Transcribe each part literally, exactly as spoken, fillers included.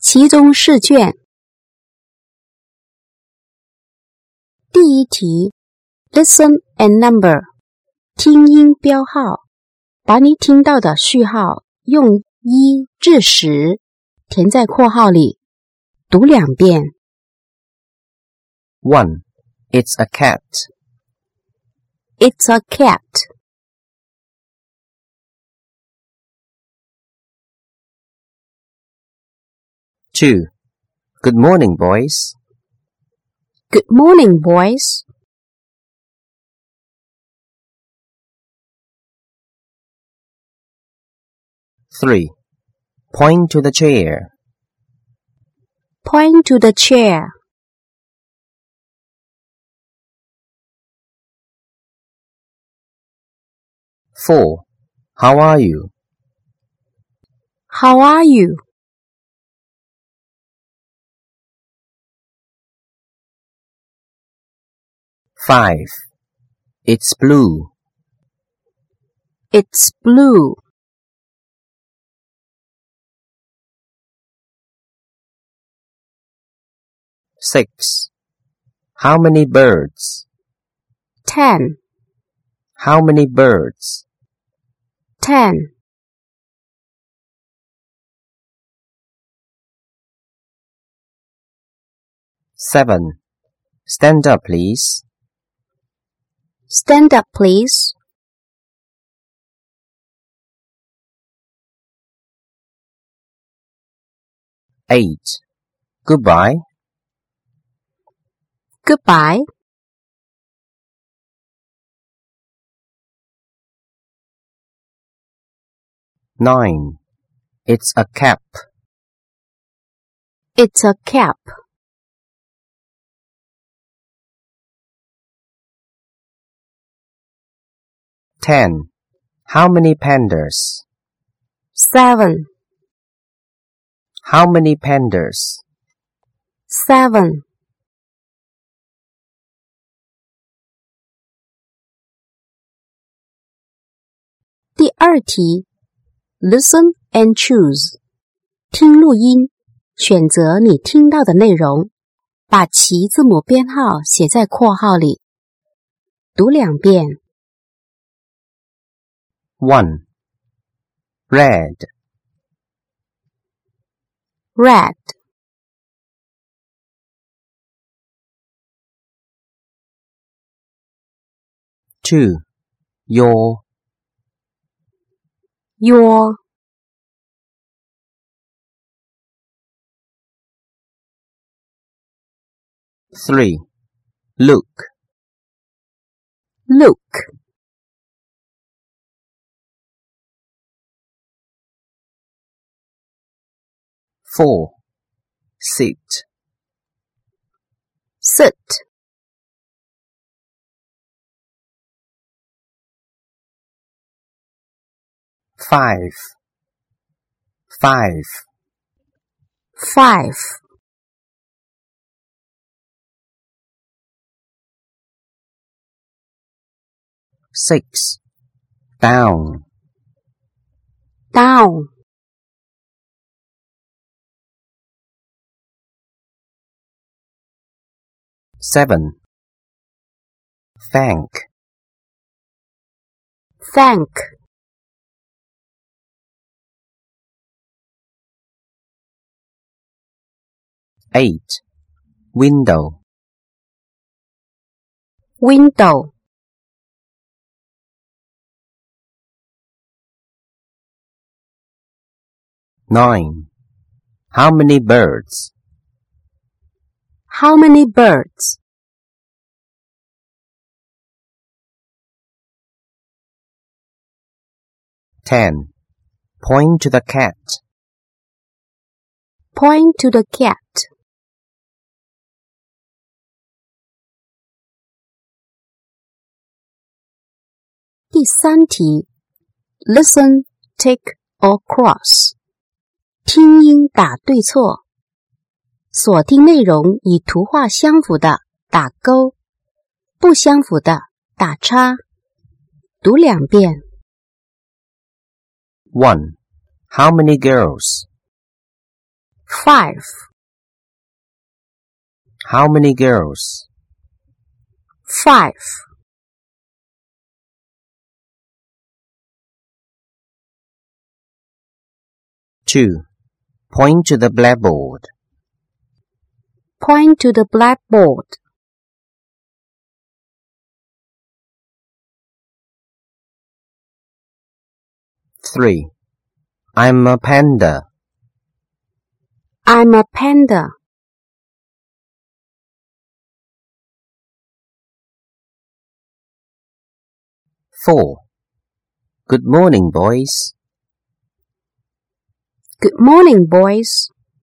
期中试卷第一题 Listen and number 听音标号，把你听到的序号用一至十填在括号里，读两遍。 one. It's a cat. It's a cat. two. Good morning, boys. Good morning, boys. three. Point to the chair. Point to the chair. four. How are you? How are you? five. It's blue. It's blue. six. How many birds? Ten. How many birds? Ten. seven. Stand up, please. Stand up, please. eight. Goodbye. Goodbye. nine. It's a cap. It's a cap. ten. How many pandas? Seven. How many pandas? Seven.第二题 Listen and choose 听录音，选择你听到的内容，把其字母编号写在括号里，读两遍。 one. Red. Red. two. Your. Your. three. Look. Look. four. Sit. Sit. five. five. Five. six. Down. Down. seven. Thank. Thank. eight. Window. Window. nine. How many birds? How many birds? ten. Point to the cat. Point to the cat. 第三题 Listen, tick or cross 听音打对错，锁定内容与图画相符的打勾，不相符的打叉。读两遍。 one. How many girls? Five. How many girls? Five. Two. Point to the blackboard. Point to the blackboard. Three. I'm a panda. I'm a panda. Four. Good morning, boys. Good morning, boys.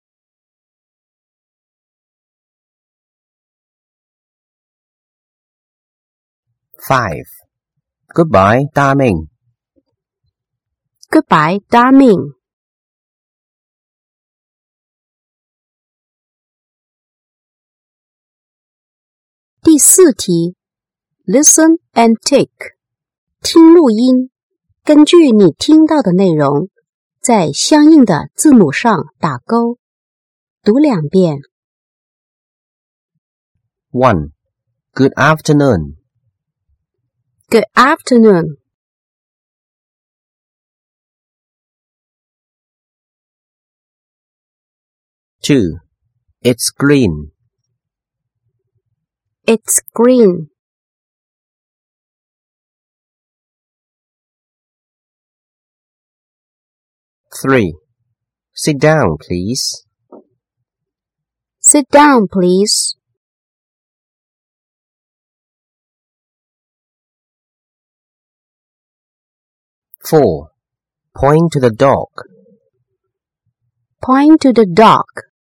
Five. Goodbye, darling. Goodbye, darling.第四题 Listen and take. 听录音，根据你听到的内容，在相应的字母上打勾。读两遍。 One. Good afternoon. Good afternoon. Two. It's green. It's green. Three. Sit down, please. Sit down, please. Four. Point to the dog. Point to the dog.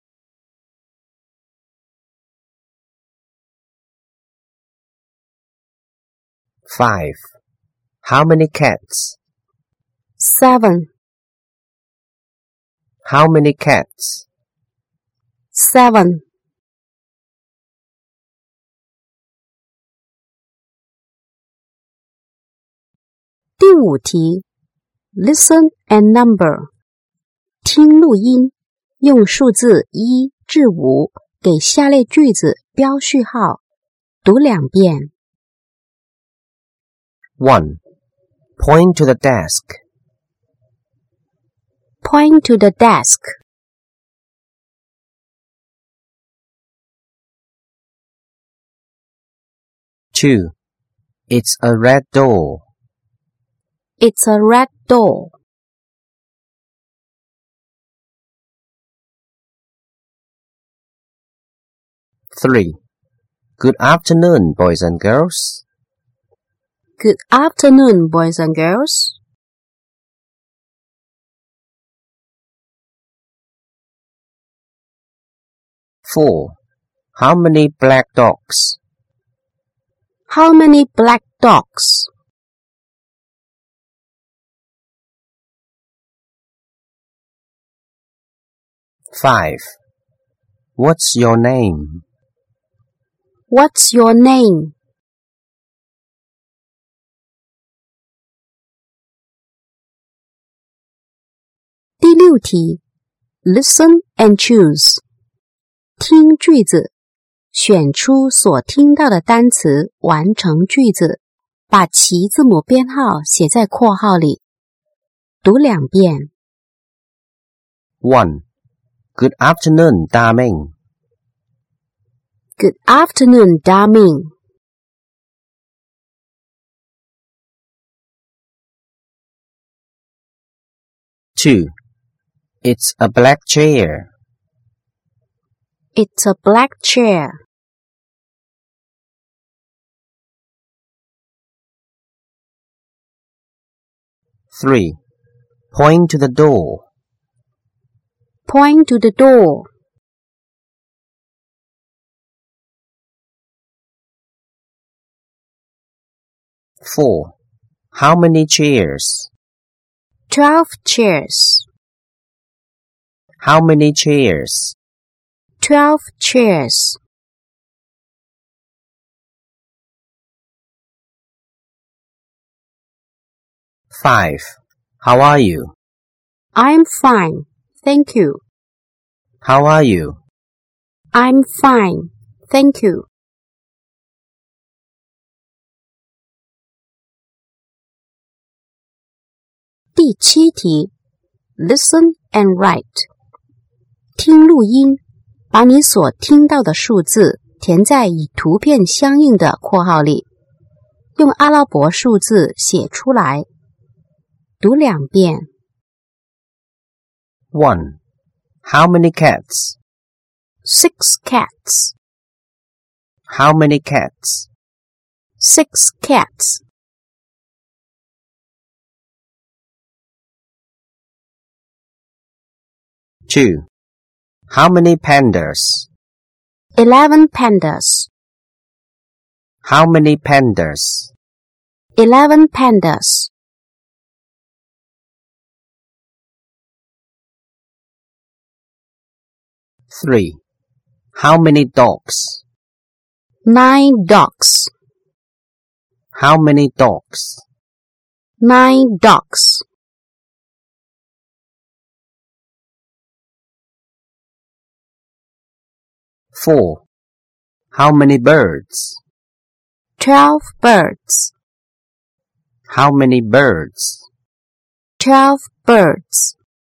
Five. How many cats? Seven. How many cats? Seven. 第五题 Listen and number. 听录音，用数字一至五给下列句子标序号。读两遍。 One. Point to the desk. Point to the desk. Two. It's a red door. It's a red door. Three. Good afternoon, boys and girls. Good afternoon, boys and girls. Four. How many black dogs? How many black dogs? Five. What's your name? What's your name? 第六题 Listen and choose. 听句子，选出所听到的单词，完成句子，把其字母编号写在括号里。读两遍。 One. Good afternoon, darling. Good afternoon, darling. Two. It's a black chair. It's a black chair. Three. Point to the door. Point to the door. Four. How many chairs? Twelve chairs. How many chairs? Twelve chairs. Five. How are you? I'm fine, thank you. How are you? I'm fine, thank you. 第七题 Listen and write. 听录音，把你所听到的数字填在与图片相应的括号里，用阿拉伯数字写出来。读两遍。 one. How many cats? Six cats. How many cats? Six cats. two. How many pandas? Eleven pandas. How many pandas? Eleven pandas. three. How many dogs? Nine dogs. How many dogs? Nine dogs. four. How many birds? Twelve birds. How many birds? Twelve birds.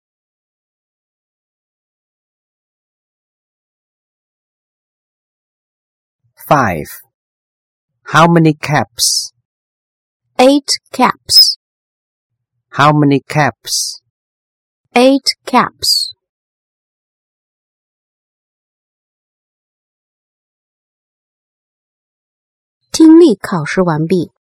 five. How many caps? Eight caps. How many caps? Eight caps. 听力考试完毕。